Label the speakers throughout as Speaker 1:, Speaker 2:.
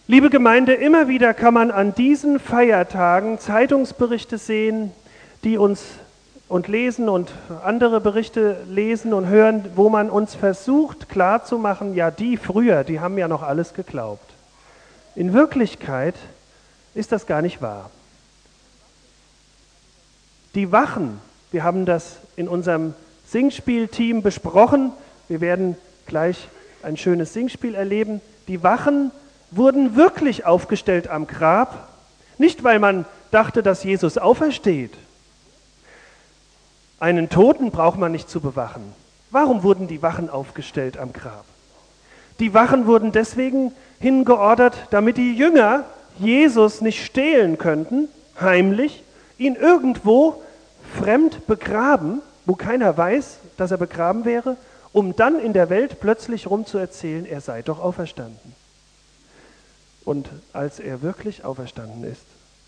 Speaker 1: Liebe Gemeinde, immer wieder kann man an diesen Feiertagen Zeitungsberichte sehen, die uns und lesen und andere Berichte lesen und hören, wo man uns versucht klarzumachen, ja, die früher, die haben ja noch alles geglaubt. In Wirklichkeit ist das gar nicht wahr. Die Wachen, wir haben das in unserem Singspielteam besprochen, wir werden gleich ein schönes Singspiel erleben, die Wachen wurden wirklich aufgestellt am Grab, nicht weil man dachte, dass Jesus aufersteht. Einen Toten braucht man nicht zu bewachen. Warum wurden die Wachen aufgestellt am Grab? Die Wachen wurden deswegen hingeordert, damit die Jünger Jesus nicht stehlen könnten, heimlich, ihn irgendwo fremd begraben, wo keiner weiß, dass er begraben wäre, um dann in der Welt plötzlich rumzuerzählen, er sei doch auferstanden. Und als er wirklich auferstanden ist,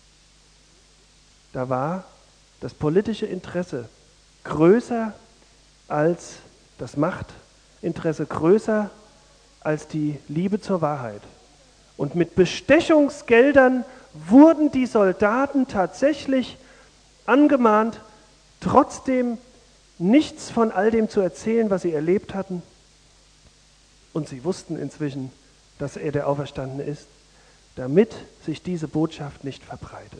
Speaker 1: da war das politische Interesse größer als das Machtinteresse, größer als die Liebe zur Wahrheit. Und mit Bestechungsgeldern wurden die Soldaten tatsächlich angemahnt, trotzdem nichts von all dem zu erzählen, was sie erlebt hatten. Und sie wussten inzwischen, dass er der Auferstandene ist, damit sich diese Botschaft nicht verbreitet.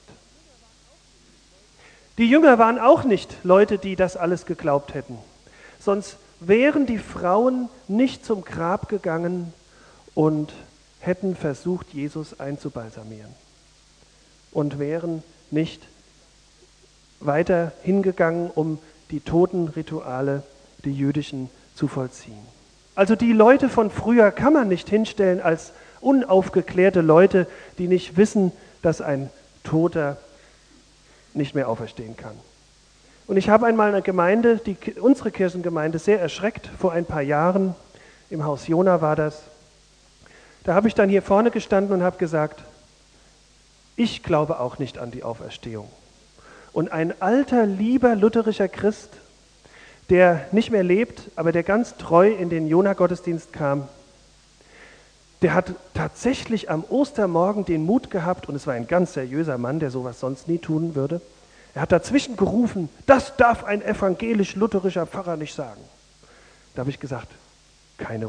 Speaker 1: Die Jünger waren auch nicht Leute, die das alles geglaubt hätten. Sonst wären die Frauen nicht zum Grab gegangen und hätten versucht, Jesus einzubalsamieren. Und wären nicht weiter hingegangen, um die Totenrituale, die jüdischen, zu vollziehen. Also die Leute von früher kann man nicht hinstellen als unaufgeklärte Leute, die nicht wissen, dass ein Toter nicht mehr auferstehen kann. Und ich habe einmal eine Gemeinde, unsere Kirchengemeinde, sehr erschreckt, vor ein paar Jahren, im Haus Jona war das. Da habe ich dann hier vorne gestanden und habe gesagt, ich glaube auch nicht an die Auferstehung. Und ein alter, lieber lutherischer Christ, der nicht mehr lebt, aber der ganz treu in den Jona-Gottesdienst kam, der hat tatsächlich am Ostermorgen den Mut gehabt, und es war ein ganz seriöser Mann, der sowas sonst nie tun würde, er hat dazwischen gerufen, das darf ein evangelisch-lutherischer Pfarrer nicht sagen. Da habe ich gesagt, keine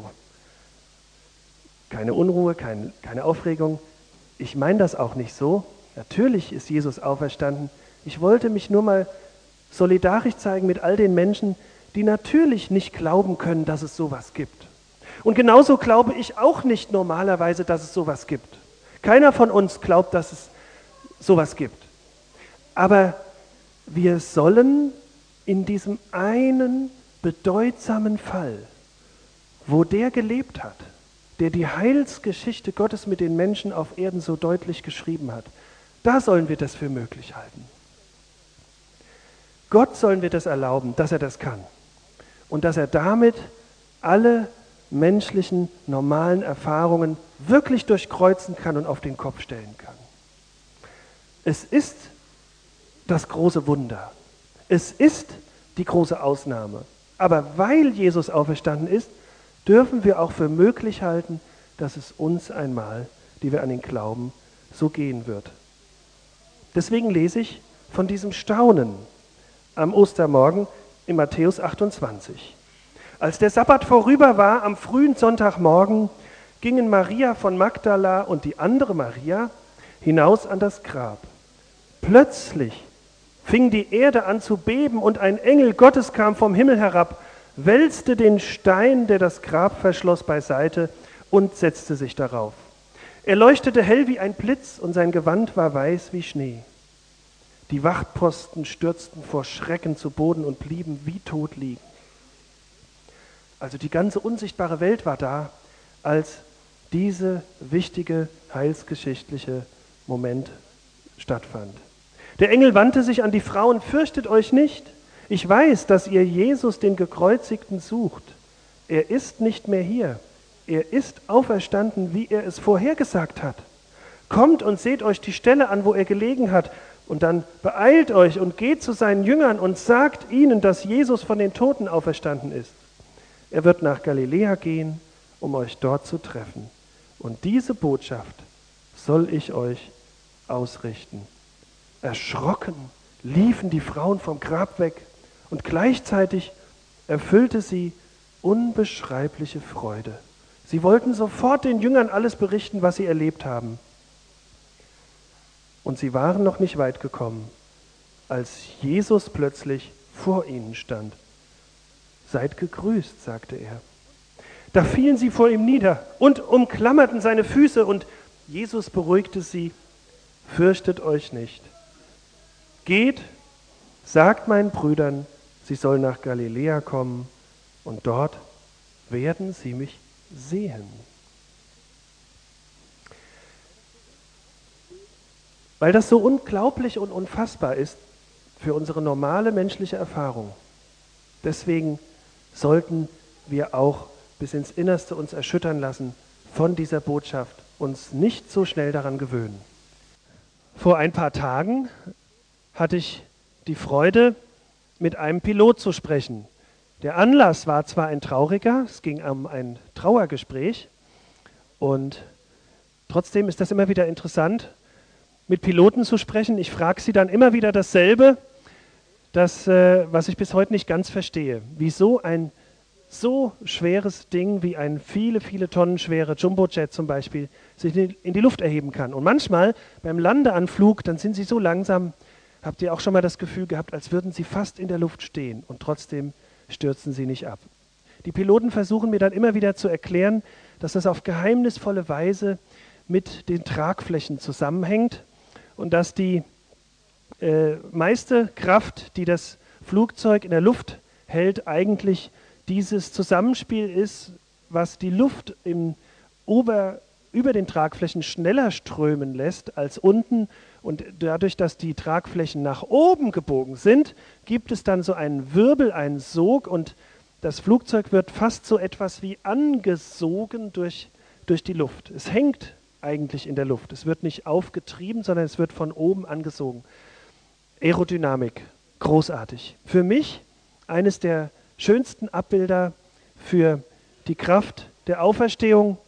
Speaker 1: Unruhe, keine Aufregung. Ich meine das auch nicht so. Natürlich ist Jesus auferstanden. Ich wollte mich nur mal solidarisch zeigen mit all den Menschen, die natürlich nicht glauben können, dass es sowas gibt. Und genauso glaube ich auch nicht normalerweise, dass es sowas gibt. Keiner von uns glaubt, dass es sowas gibt. Aber wir sollen in diesem einen bedeutsamen Fall, wo der gelebt hat, der die Heilsgeschichte Gottes mit den Menschen auf Erden so deutlich geschrieben hat, da sollen wir das für möglich halten. Gott sollen wir das erlauben, dass er das kann. Und dass er damit alle menschlichen, normalen Erfahrungen wirklich durchkreuzen kann und auf den Kopf stellen kann. Es ist das große Wunder. Es ist die große Ausnahme. Aber weil Jesus auferstanden ist, dürfen wir auch für möglich halten, dass es uns einmal, die wir an ihn glauben, so gehen wird. Deswegen lese ich von diesem Staunen am Ostermorgen in Matthäus 28. Als der Sabbat vorüber war, am frühen Sonntagmorgen, gingen Maria von Magdala und die andere Maria hinaus an das Grab. Plötzlich fing die Erde an zu beben und ein Engel Gottes kam vom Himmel herab, wälzte den Stein, der das Grab verschloss, beiseite und setzte sich darauf. Er leuchtete hell wie ein Blitz und sein Gewand war weiß wie Schnee. Die Wachtposten stürzten vor Schrecken zu Boden und blieben wie tot liegen. Also die ganze unsichtbare Welt war da, als diese wichtige heilsgeschichtliche Moment stattfand. Der Engel wandte sich an die Frauen, fürchtet euch nicht. Ich weiß, dass ihr Jesus, den Gekreuzigten, sucht. Er ist nicht mehr hier. Er ist auferstanden, wie er es vorhergesagt hat. Kommt und seht euch die Stelle an, wo er gelegen hat. Und dann beeilt euch und geht zu seinen Jüngern und sagt ihnen, dass Jesus von den Toten auferstanden ist. Er wird nach Galiläa gehen, um euch dort zu treffen. Und diese Botschaft soll ich euch ausrichten? Erschrocken liefen die Frauen vom Grab weg und gleichzeitig erfüllte sie unbeschreibliche Freude. Sie wollten sofort den Jüngern alles berichten, was sie erlebt haben. Und sie waren noch nicht weit gekommen, als Jesus plötzlich vor ihnen stand. Seid gegrüßt, sagte er. Da fielen sie vor ihm nieder und umklammerten seine Füße, und Jesus beruhigte sie: Fürchtet euch nicht. Geht, sagt meinen Brüdern, sie sollen nach Galiläa kommen, und dort werden sie mich sehen. Weil das so unglaublich und unfassbar ist für unsere normale menschliche Erfahrung. Deswegen sollten wir auch bis ins Innerste uns erschüttern lassen von dieser Botschaft, uns nicht so schnell daran gewöhnen. Vor ein paar Tagen hatte ich die Freude, mit einem Pilot zu sprechen. Der Anlass war zwar ein trauriger, es ging um ein Trauergespräch, und trotzdem ist das immer wieder interessant, mit Piloten zu sprechen. Ich frage sie dann immer wieder dasselbe, was ich bis heute nicht ganz verstehe. Wieso ein so schweres Ding wie ein viele, viele Tonnen schwere Jumbojet zum Beispiel sich in die Luft erheben kann. Und manchmal beim Landeanflug, dann sind sie so langsam, habt ihr auch schon mal das Gefühl gehabt, als würden sie fast in der Luft stehen, und trotzdem stürzen sie nicht ab. Die Piloten versuchen mir dann immer wieder zu erklären, dass das auf geheimnisvolle Weise mit den Tragflächen zusammenhängt und dass die meiste Kraft, die das Flugzeug in der Luft hält, eigentlich dieses Zusammenspiel ist, was die Luft über den Tragflächen schneller strömen lässt als unten. Und dadurch, dass die Tragflächen nach oben gebogen sind, gibt es dann so einen Wirbel, einen Sog, und das Flugzeug wird fast so etwas wie angesogen durch die Luft. Es hängt eigentlich in der Luft. Es wird nicht aufgetrieben, sondern es wird von oben angesogen. Aerodynamik, großartig. Für mich eines der schönsten Abbilder für die Kraft der Auferstehung.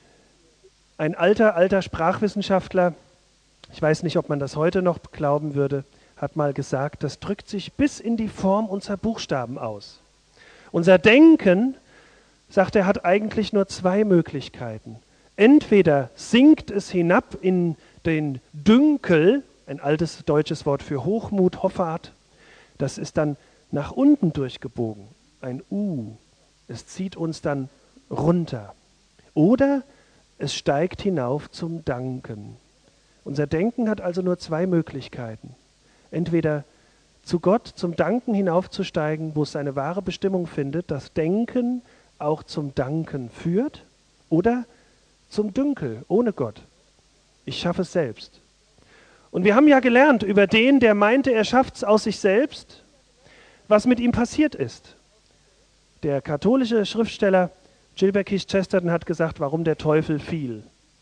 Speaker 1: Ein alter Sprachwissenschaftler, ich weiß nicht, ob man das heute noch glauben würde, hat mal gesagt, das drückt sich bis in die Form unserer Buchstaben aus. Unser Denken, sagt er, hat eigentlich nur zwei Möglichkeiten. Entweder sinkt es hinab in den Dünkel, ein altes deutsches Wort für Hochmut, Hoffart, das ist dann nach unten durchgebogen, ein U. Es zieht uns dann runter. Oder es steigt hinauf zum Danken. Unser Denken hat also nur zwei Möglichkeiten. Entweder zu Gott, zum Danken hinaufzusteigen, wo es seine wahre Bestimmung findet, das Denken auch zum Danken führt, oder zum Dünkel, ohne Gott. Ich schaffe es selbst. Und wir haben ja gelernt über den, der meinte, er schafft es aus sich selbst, was mit ihm passiert ist. Der katholische Schriftsteller Gilbert Keith Chesterton hat gesagt, warum der Teufel fiel.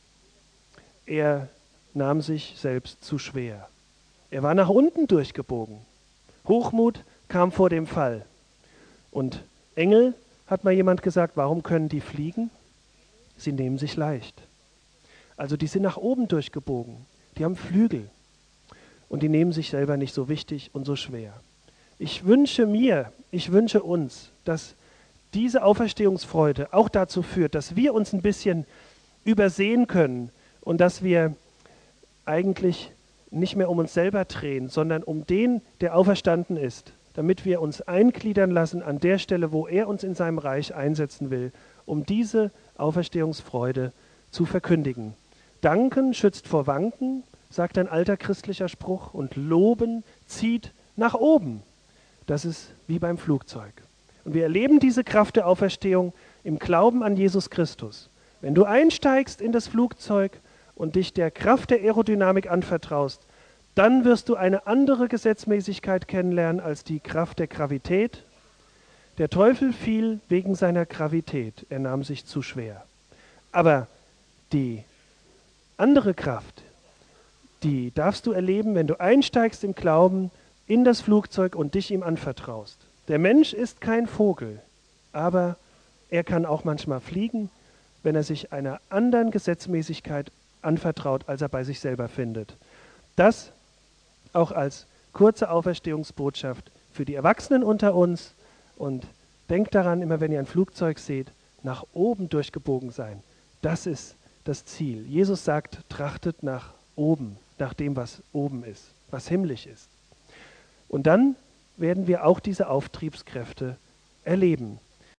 Speaker 1: Er nahm sich selbst zu schwer. Er war nach unten durchgebogen. Hochmut kam vor dem Fall. Und Engel, hat mal jemand gesagt, warum können die fliegen? Sie nehmen sich leicht. Also die sind nach oben durchgebogen. Die haben Flügel. Und die nehmen sich selber nicht so wichtig und so schwer. Ich wünsche uns, dass diese Auferstehungsfreude auch dazu führt, dass wir uns ein bisschen übersehen können und dass wir eigentlich nicht mehr um uns selber drehen, sondern um den, der auferstanden ist, damit wir uns eingliedern lassen an der Stelle, wo er uns in seinem Reich einsetzen will, um diese Auferstehungsfreude zu verkündigen. Danken schützt vor Wanken, sagt ein alter christlicher Spruch, und Loben zieht nach oben. Das ist wie beim Flugzeug. Und wir erleben diese Kraft der Auferstehung im Glauben an Jesus Christus. Wenn du einsteigst in das Flugzeug und dich der Kraft der Aerodynamik anvertraust, dann wirst du eine andere Gesetzmäßigkeit kennenlernen als die Kraft der Gravität. Der Teufel fiel wegen seiner Gravität, er nahm sich zu schwer. Aber die andere Kraft, die darfst du erleben, wenn du einsteigst im Glauben in das Flugzeug und dich ihm anvertraust. Der Mensch ist kein Vogel, aber er kann auch manchmal fliegen, wenn er sich einer anderen Gesetzmäßigkeit anvertraut, als er bei sich selber findet. Das auch als kurze Auferstehungsbotschaft für die Erwachsenen unter uns. Und denkt daran, immer wenn ihr ein Flugzeug seht, nach oben durchgebogen sein. Das ist das Ziel. Jesus sagt, trachtet nach oben, nach dem, was oben ist, was himmlisch ist. Und dann werden wir auch diese Auftriebskräfte erleben.